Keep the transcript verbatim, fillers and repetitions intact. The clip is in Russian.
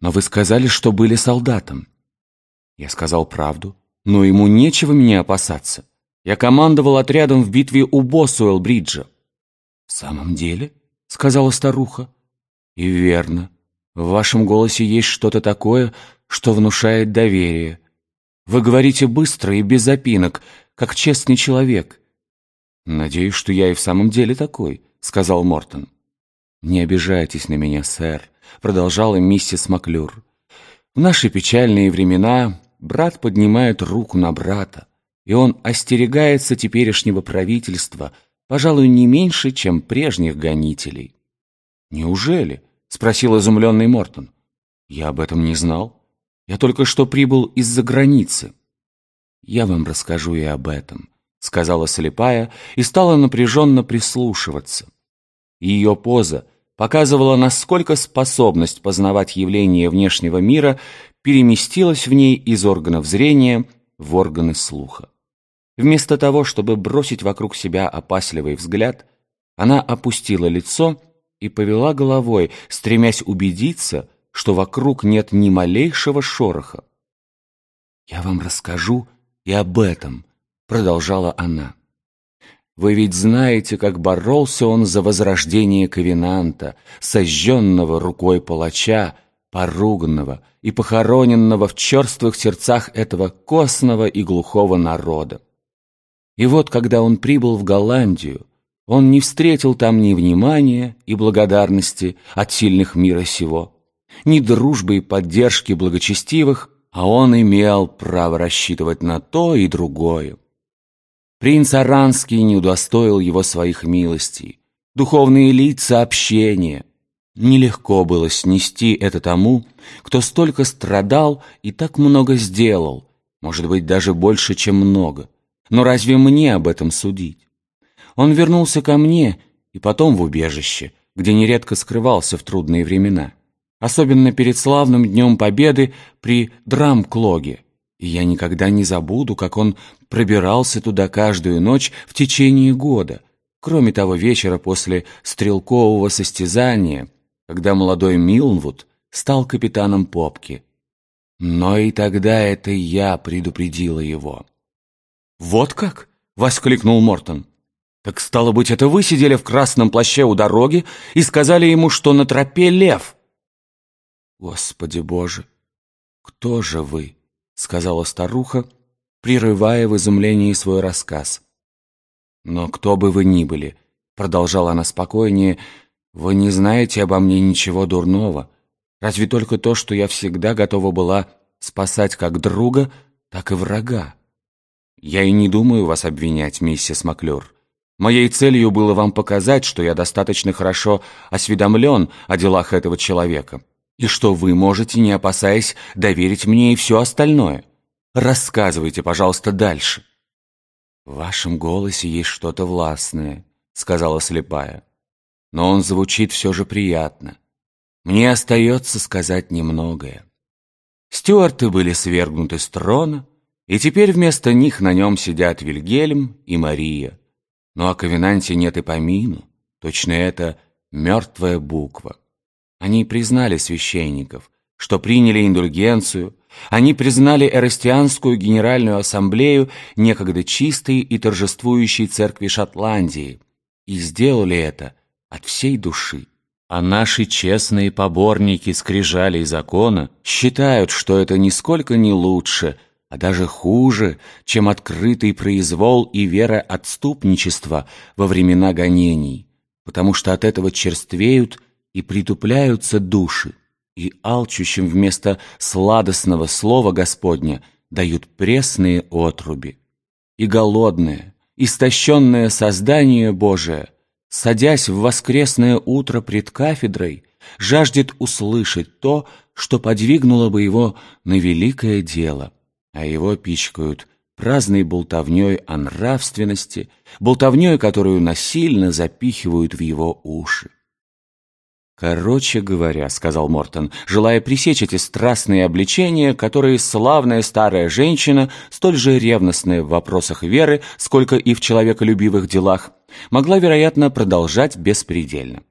но вы сказали, что были солдатом. Я сказал правду, но ему нечего меня опасаться. Я командовал отрядом в битве у Босуэлл-Бриджа. В самом деле? — сказала старуха. И верно. В вашем голосе есть что-то такое, что внушает доверие. Вы говорите быстро и без запинок, как честный человек. Надеюсь, что я и в самом деле такой, — сказал Мортон. Не обижайтесь на меня, сэр, — продолжала миссис Маклюр. В наши печальные времена брат поднимает руку на брата, и он остерегается теперешнего правительства, пожалуй, не меньше, чем прежних гонителей. «Неужели?» — спросил изумленный Мортон. «Я об этом не знал. Я только что прибыл из-за границы». «Я вам расскажу и об этом», — сказала слепая и стала напряженно прислушиваться. Ее поза показывала, насколько способность познавать явления внешнего мира переместилась в ней из органов зрения в органы слуха. Вместо того, чтобы бросить вокруг себя опасливый взгляд, она опустила лицо и повела головой, стремясь убедиться, что вокруг нет ни малейшего шороха. «Я вам расскажу и об этом», — продолжала она. «Вы ведь знаете, как боролся он за возрождение Ковенанта, сожженного рукой палача, поруганного и похороненного в черствых сердцах этого костного и глухого народа. И вот, когда он прибыл в Голландию, он не встретил там ни внимания и благодарности от сильных мира сего, ни дружбы и поддержки благочестивых, а он имел право рассчитывать на то и другое. Принц Оранский не удостоил его своих милостей, духовные лица общения. Нелегко было снести это тому, кто столько страдал и так много сделал, может быть, даже больше, чем много. Но разве мне об этом судить? Он вернулся ко мне и потом в убежище, где нередко скрывался в трудные времена, особенно перед славным Днем Победы при Драмклоге. И я никогда не забуду, как он пробирался туда каждую ночь в течение года, кроме того вечера после стрелкового состязания, когда молодой Милнвуд стал капитаном Попки. Но и тогда это я предупредила его. «Вот как?» — воскликнул Мортон. «Так, стало быть, это вы сидели в красном плаще у дороги и сказали ему, что на тропе лев?» «Господи Боже, кто же вы?» — сказала старуха, прерывая в изумлении свой рассказ. «Но кто бы вы ни были, — продолжала она спокойнее, — вы не знаете обо мне ничего дурного, разве только то, что я всегда готова была спасать как друга, так и врага. Я и не думаю вас обвинять, миссис Маклюр. Моей целью было вам показать, что я достаточно хорошо осведомлен о делах этого человека, и что вы можете, не опасаясь, доверить мне и все остальное. Рассказывайте, пожалуйста, дальше». «В вашем голосе есть что-то властное», — сказала слепая. «Но он звучит все же приятно. Мне остается сказать немногое. Стюарты были свергнуты с трона, и теперь вместо них на нем сидят Вильгельм и Мария. Но о Ковенанте нет и помину, точно это мертвая буква. Они признали священников, что приняли индульгенцию, они признали Эрастианскую Генеральную Ассамблею некогда чистой и торжествующей церкви Шотландии, и сделали это от всей души. А наши честные поборники скрижалей закона считают, что это нисколько не лучше, а даже хуже, чем открытый произвол и вероотступничество во времена гонений, потому что от этого черствеют и притупляются души, и алчущим вместо сладостного слова Господня дают пресные отруби. И голодное, истощенное создание Божие, садясь в воскресное утро пред кафедрой, жаждет услышать то, что подвигнуло бы его на великое дело, а его пичкают праздной болтовней о нравственности, болтовней, которую насильно запихивают в его уши. «Короче говоря, — сказал Мортон, желая пресечь эти страстные обличения, которые славная старая женщина, столь же ревностная в вопросах веры, сколько и в человеколюбивых делах, могла, вероятно, продолжать беспредельно.